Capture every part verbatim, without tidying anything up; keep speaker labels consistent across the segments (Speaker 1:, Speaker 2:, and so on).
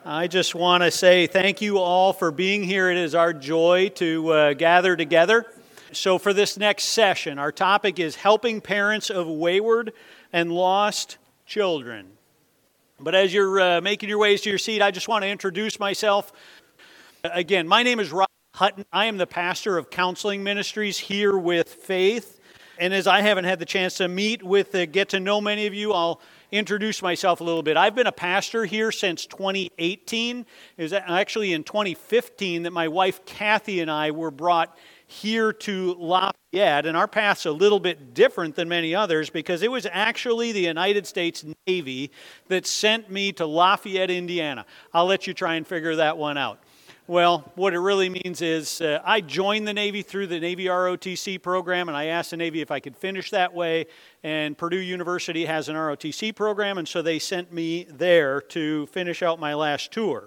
Speaker 1: I just want to say thank you all for being here. It is our joy to uh, gather together. So for this next session, our topic is helping parents of wayward and lost children. But as you're uh, making your ways to your seat, I just want to introduce myself. Again, my name is Rob Hutton. I am the pastor of Counseling Ministries here with Faith. And as I haven't had the chance to meet with, uh, get to know many of you, I'll introduce myself a little bit. I've been a pastor here since twenty eighteen. It was actually in twenty fifteen that my wife Kathy and I were brought here to Lafayette, and our path's a little bit different than many others because it was actually the United States Navy that sent me to Lafayette, Indiana. I'll let you try and figure that one out. Well, what it really means is uh, I joined the Navy through the Navy R O T C program, and I asked the Navy if I could finish that way, and Purdue University has an R O T C program, and so they sent me there to finish out my last tour.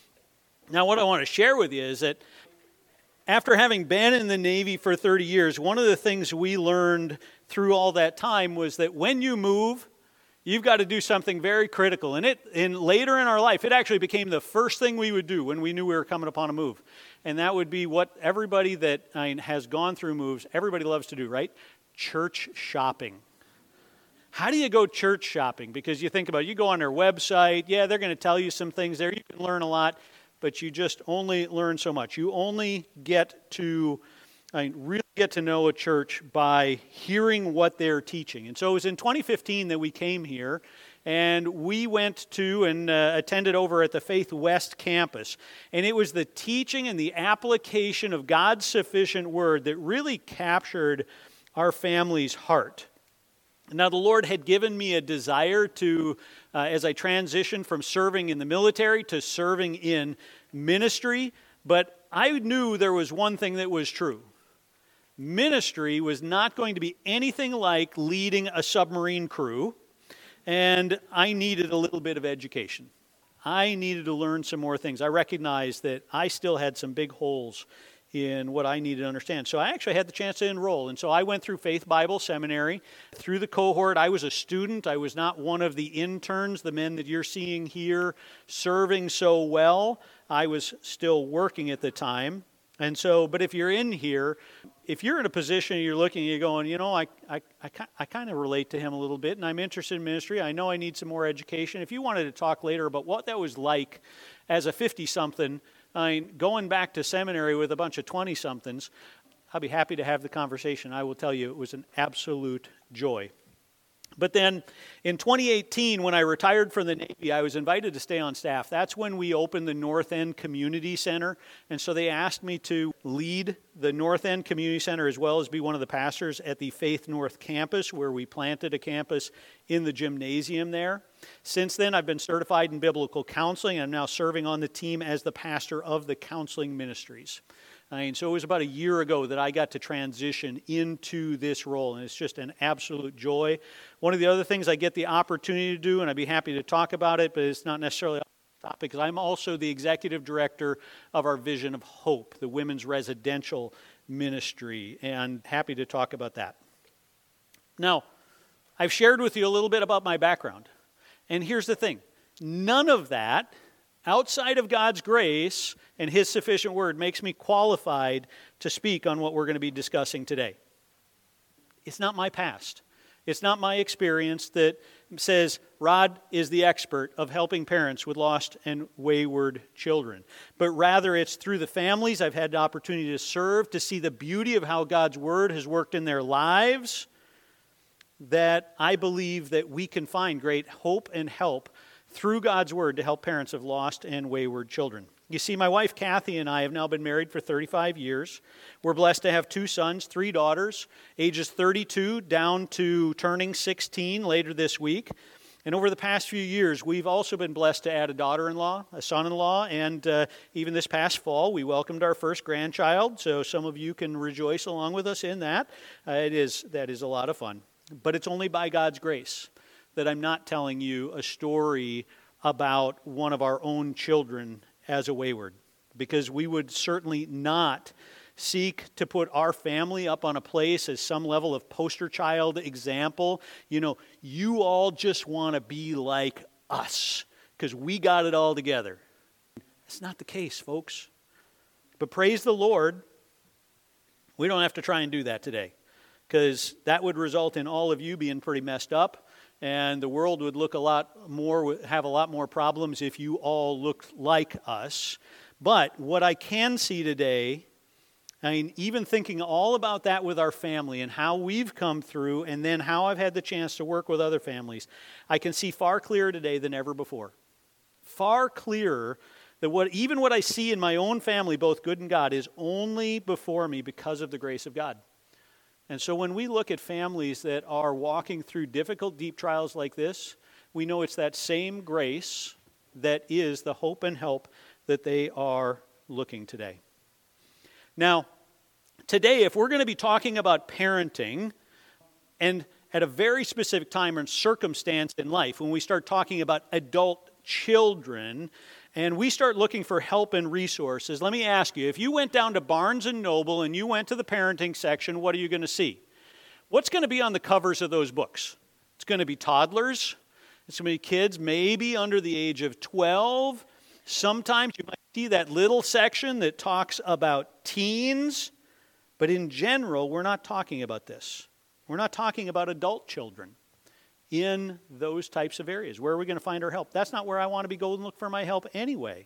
Speaker 1: Now, what I want to share with you is that after having been in the Navy for thirty years, one of the things we learned through all that time was that when you move, you've got to do something very critical. And it, in later in our life, it actually became the first thing we would do when we knew we were coming upon a move. And that would be what everybody that I mean, has gone through moves, everybody loves to do, right? Church shopping. How do you go church shopping? Because you think about it, you go on their website, yeah, they're going to tell you some things there. You can learn a lot, but you just only learn so much. You only get to I mean, really get to know a church by hearing what they're teaching. And so it was in twenty fifteen that we came here, and we went to and uh, attended over at the Faith West campus. And it was the teaching and the application of God's sufficient word that really captured our family's heart. Now, the Lord had given me a desire to, uh, as I transitioned from serving in the military to serving in ministry, but I knew there was one thing that was true. Ministry was not going to be anything like leading a submarine crew, and I needed a little bit of education. I needed to learn some more things. I recognized that I still had some big holes in what I needed to understand. So I actually had the chance to enroll, and so I went through Faith Bible Seminary. Through the cohort, I was a student. I was not one of the interns, the men that you're seeing here serving so well. I was still working at the time. And so, but if you're in here, if you're in a position and you're looking and you're going, you know, I, I, I, I kind of relate to him a little bit, and I'm interested in ministry. I know I need some more education. If you wanted to talk later about what that was like as a fifty-something, I mean, going back to seminary with a bunch of twenty-somethings, I'll be happy to have the conversation. I will tell you it was an absolute joy. But then in twenty eighteen, when I retired from the Navy, I was invited to stay on staff. That's when we opened the North End Community Center. And so they asked me to lead the North End Community Center as well as be one of the pastors at the Faith North campus, where we planted a campus in the gymnasium there. Since then, I've been certified in biblical counseling. I'm now serving on the team as the pastor of the counseling ministries. I mean, so it was about a year ago that I got to transition into this role, and it's just an absolute joy. One of the other things I get the opportunity to do, and I'd be happy to talk about it, but it's not necessarily a topic, because I'm also the executive director of our Vision of Hope, the women's residential ministry, and happy to talk about that. Now, I've shared with you a little bit about my background, and here's the thing. None of that, outside of God's grace and His sufficient word, makes me qualified to speak on what we're going to be discussing today. It's not my past. It's not my experience that says Rod is the expert of helping parents with lost and wayward children. But rather it's through the families I've had the opportunity to serve, to see the beauty of how God's word has worked in their lives, that I believe that we can find great hope and help through God's word to help parents of lost and wayward children. You see, my wife Kathy and I have now been married for thirty-five years. We're blessed to have two sons, three daughters, ages thirty-two down to turning sixteen later this week. And over the past few years, we've also been blessed to add a daughter-in-law, a son-in-law, and uh, even this past fall, we welcomed our first grandchild. So some of you can rejoice along with us in that. Uh, it is that is a lot of fun. But it's only by God's grace that I'm not telling you a story about one of our own children as a wayward, because we would certainly not seek to put our family up on a place as some level of poster child example. You know, you all just want to be like us because we got it all together. That's not the case, folks. But praise the Lord, we don't have to try and do that today, because that would result in all of you being pretty messed up, and the world would look a lot more, have a lot more problems if you all looked like us. But what I can see today, I mean, even thinking all about that with our family and how we've come through, and then how I've had the chance to work with other families, I can see far clearer today than ever before. Far clearer that what even what I see in my own family, both good and God, is only before me because of the grace of God. And so when we look at families that are walking through difficult, deep trials like this, we know it's that same grace that is the hope and help that they are looking today. Now, today, if we're going to be talking about parenting, and at a very specific time and circumstance in life, when we start talking about adult children, and we start looking for help and resources, let me ask you, if you went down to Barnes and Noble and you went to the parenting section, what are you going to see? What's going to be on the covers of those books? It's going to be toddlers. It's going to be kids maybe under the age of twelve. Sometimes you might see that little section that talks about teens. But in general, we're not talking about this. We're not talking about adult children in those types of areas. Where are we going to find our help? That's not where I want to be going and look for my help anyway.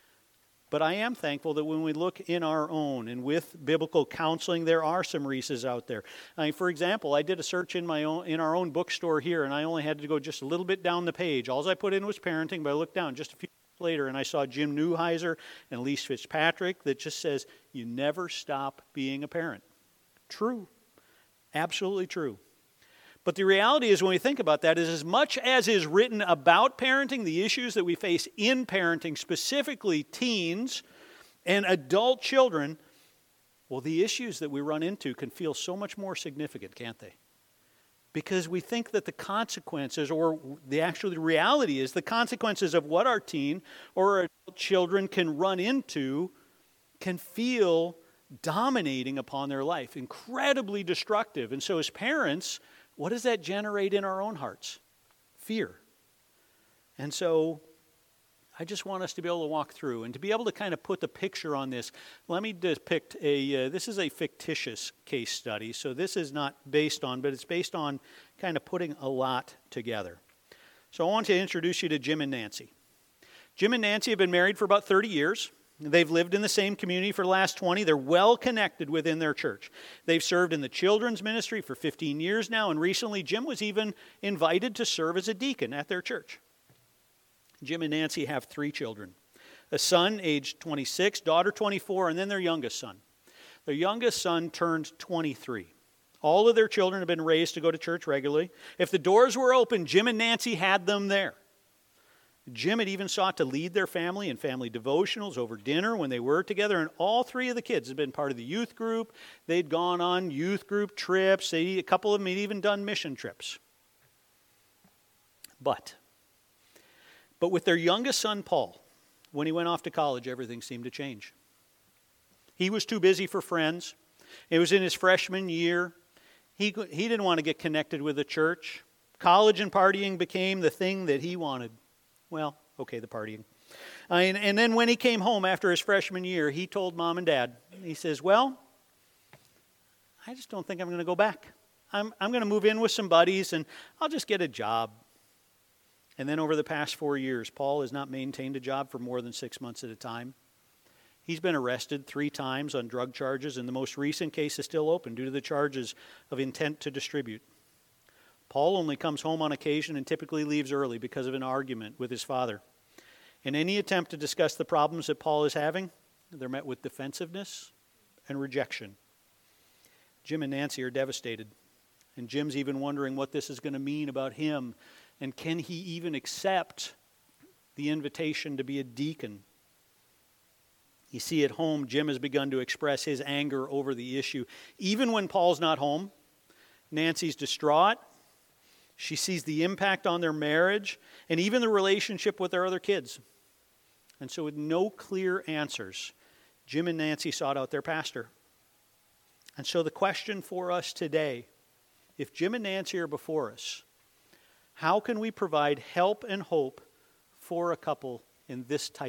Speaker 1: But I am thankful that when we look in our own and with biblical counseling, there are some resources out there. I mean, for example, I did a search in my own in our own bookstore here, and I only had to go just a little bit down the page. All I put in was parenting, but I looked down just a few minutes later, and I saw Jim Neuheiser and Elise Fitzpatrick that just says, you never stop being a parent. True. Absolutely true. But the reality is, when we think about that, is as much as is written about parenting, the issues that we face in parenting, specifically teens and adult children, well, the issues that we run into can feel so much more significant, can't they? Because we think that the consequences, or the actual reality is, the consequences of what our teen or our adult children can run into can feel dominating upon their life, incredibly destructive. And so as parents, what does that generate in our own hearts? Fear. And so I just want us to be able to walk through and to be able to kind of put the picture on this. Let me depict a, uh, this is a fictitious case study, so this is not based on, but it's based on kind of putting a lot together. So I want to introduce you to Jim and Nancy. Jim and Nancy have been married for about thirty years. They've lived in the same community for the last twenty. They're well connected within their church. They've served in the children's ministry for fifteen years now, and recently Jim was even invited to serve as a deacon at their church. Jim and Nancy have three children. A son aged twenty-six, daughter twenty-four, and then their youngest son. Their youngest son turned twenty-three. All of their children have been raised to go to church regularly. If the doors were open, Jim and Nancy had them there. Jim had even sought to lead their family in family devotionals over dinner when they were together, and all three of the kids had been part of the youth group. They'd gone on youth group trips. They, a couple of them had even done mission trips. But, but with their youngest son, Paul, when he went off to college, everything seemed to change. He was too busy for friends. It was in his freshman year. He, he didn't want to get connected with the church. College and partying became the thing that he wanted. Well, okay, the partying. Uh, and, and then when he came home after his freshman year, he told mom and dad, he says, well, I just don't think I'm going to go back. I'm, I'm going to move in with some buddies and I'll just get a job. And then over the past four years, Paul has not maintained a job for more than six months at a time. He's been arrested three times on drug charges, and the most recent case is still open due to the charges of intent to distribute. Paul only comes home on occasion and typically leaves early because of an argument with his father. In any attempt to discuss the problems that Paul is having, they're met with defensiveness and rejection. Jim and Nancy are devastated, and Jim's even wondering what this is going to mean about him, and can he even accept the invitation to be a deacon? You see, at home, Jim has begun to express his anger over the issue. Even when Paul's not home, Nancy's distraught. She sees the impact on their marriage and even the relationship with their other kids. And so with no clear answers, Jim and Nancy sought out their pastor. And so the question for us today, if Jim and Nancy are before us, how can we provide help and hope for a couple in this type